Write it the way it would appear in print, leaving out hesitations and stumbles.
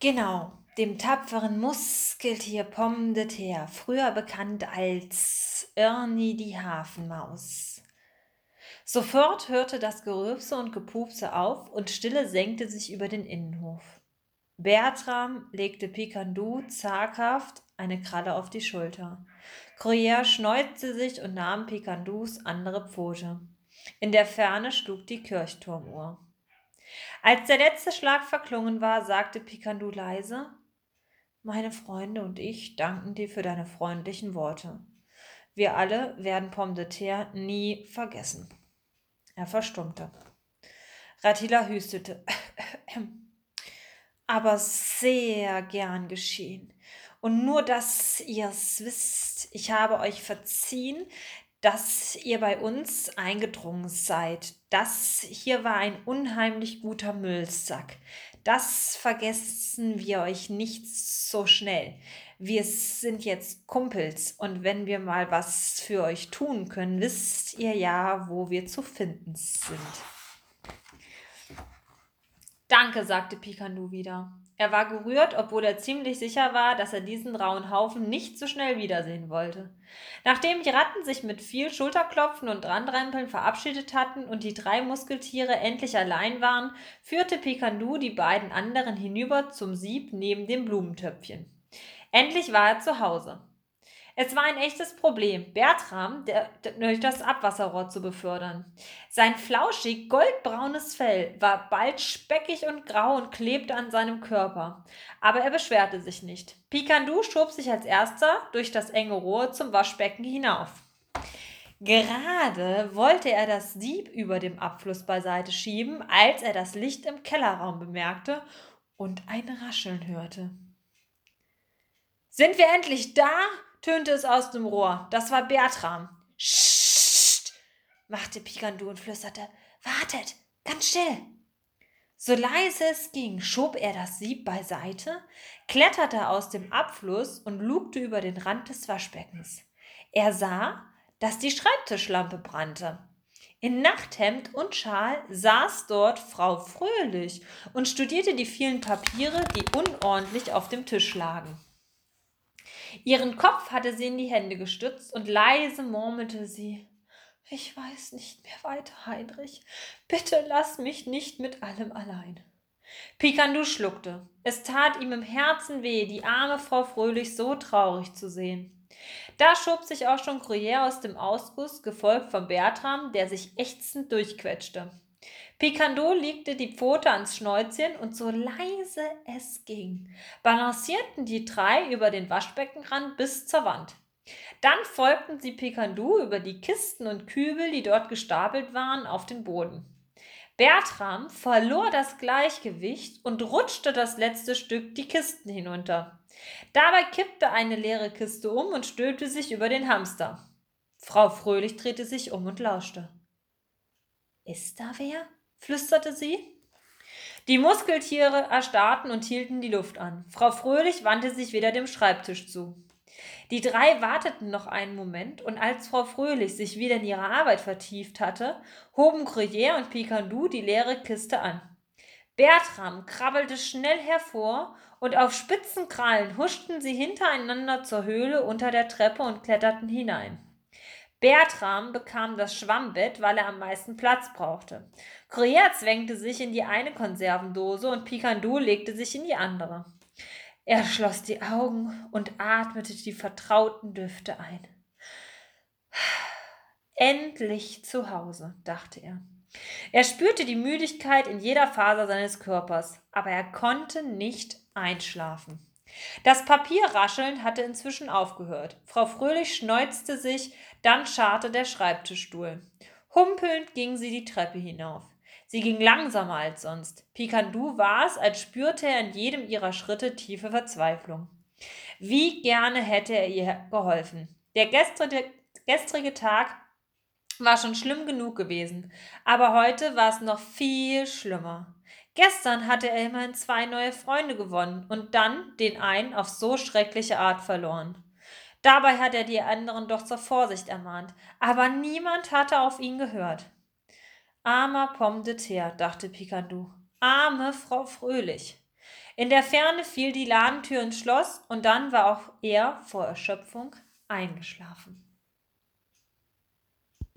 Genau, dem tapferen Muskeltier Pomme de Terre, früher bekannt als Ernie die Hafenmaus. Sofort hörte das Gerülpse und Gepupse auf und Stille senkte sich über den Innenhof. Bertram legte Pikandou zaghaft eine Kralle auf die Schulter. Gruyère schneuzte sich und nahm Pikandous andere Pfote. In der Ferne schlug die Kirchturmuhr. Als der letzte Schlag verklungen war, sagte Pikandou leise: Meine Freunde und ich danken dir für deine freundlichen Worte. Wir alle werden Pomme de Terre nie vergessen. Er verstummte. Rattila hüstete. Aber sehr gern geschehen. Und nur, dass ihr's wisst, ich habe euch verziehen, dass ihr bei uns eingedrungen seid. Das hier war ein unheimlich guter Müllsack. Das vergessen wir euch nicht so schnell. Wir sind jetzt Kumpels und wenn wir mal was für euch tun können, wisst ihr ja, wo wir zu finden sind. Danke, sagte Pikandou wieder. Er war gerührt, obwohl er ziemlich sicher war, dass er diesen rauen Haufen nicht so schnell wiedersehen wollte. Nachdem die Ratten sich mit viel Schulterklopfen und Dranrempeln verabschiedet hatten und die 3 Muskeltiere endlich allein waren, führte Pikandou die beiden anderen hinüber zum Sieb neben dem Blumentöpfchen. Endlich war er zu Hause. Es war ein echtes Problem, Bertram durch das Abwasserrohr zu befördern. Sein flauschig goldbraunes Fell war bald speckig und grau und klebte an seinem Körper. Aber er beschwerte sich nicht. Pikandou schob sich als erster durch das enge Rohr zum Waschbecken hinauf. Gerade wollte er das Sieb über dem Abfluss beiseite schieben, als er das Licht im Kellerraum bemerkte und ein Rascheln hörte. »Sind wir endlich da?« tönte es aus dem Rohr. Das war Bertram. »Scht«, machte Pikandou und flüsterte. »Wartet, ganz still!« So leise es ging, schob er das Sieb beiseite, kletterte aus dem Abfluss und lugte über den Rand des Waschbeckens. Er sah, dass die Schreibtischlampe brannte. In Nachthemd und Schal saß dort Frau Fröhlich und studierte die vielen Papiere, die unordentlich auf dem Tisch lagen. Ihren Kopf hatte sie in die Hände gestützt und leise murmelte sie: »Ich weiß nicht mehr weiter, Heinrich. Bitte lass mich nicht mit allem allein.« Pikandou schluckte. Es tat ihm im Herzen weh, die arme Frau Fröhlich so traurig zu sehen. Da schob sich auch schon Gruyère aus dem Ausguss, gefolgt von Bertram, der sich ächzend durchquetschte. Pikandou legte die Pfote ans Schnäuzchen und so leise es ging, balancierten die 3 über den Waschbeckenrand bis zur Wand. Dann folgten sie Pikandou über die Kisten und Kübel, die dort gestapelt waren, auf den Boden. Bertram verlor das Gleichgewicht und rutschte das letzte Stück die Kisten hinunter. Dabei kippte eine leere Kiste um und stülpte sich über den Hamster. Frau Fröhlich drehte sich um und lauschte. »Ist da wer?« flüsterte sie. Die Muskeltiere erstarrten und hielten die Luft an. Frau Fröhlich wandte sich wieder dem Schreibtisch zu. Die 3 warteten noch einen Moment, und als Frau Fröhlich sich wieder in ihre Arbeit vertieft hatte, hoben Gruyère und Pikandou die leere Kiste an. Bertram krabbelte schnell hervor, und auf spitzen Krallen huschten sie hintereinander zur Höhle unter der Treppe und kletterten hinein. Bertram bekam das Schwammbett, weil er am meisten Platz brauchte. Gruyère zwängte sich in die eine Konservendose und Pikandou legte sich in die andere. Er schloss die Augen und atmete die vertrauten Düfte ein. Endlich zu Hause, dachte er. Er spürte die Müdigkeit in jeder Faser seines Körpers, aber er konnte nicht einschlafen. Das Papierrascheln hatte inzwischen aufgehört. Frau Fröhlich schneuzte sich, dann scharrte der Schreibtischstuhl. Humpelnd ging sie die Treppe hinauf. Sie ging langsamer als sonst. Pikandou war es, als spürte er in jedem ihrer Schritte tiefe Verzweiflung. Wie gerne hätte er ihr geholfen. Der gestrige Tag war schon schlimm genug gewesen, aber heute war es noch viel schlimmer. Gestern hatte er immerhin 2 neue Freunde gewonnen und dann den einen auf so schreckliche Art verloren. Dabei hat er die anderen doch zur Vorsicht ermahnt, aber niemand hatte auf ihn gehört. Armer Pomme de Terre, dachte Pikandou. Arme Frau Fröhlich. In der Ferne fiel die Ladentür ins Schloss und dann war auch er vor Erschöpfung eingeschlafen.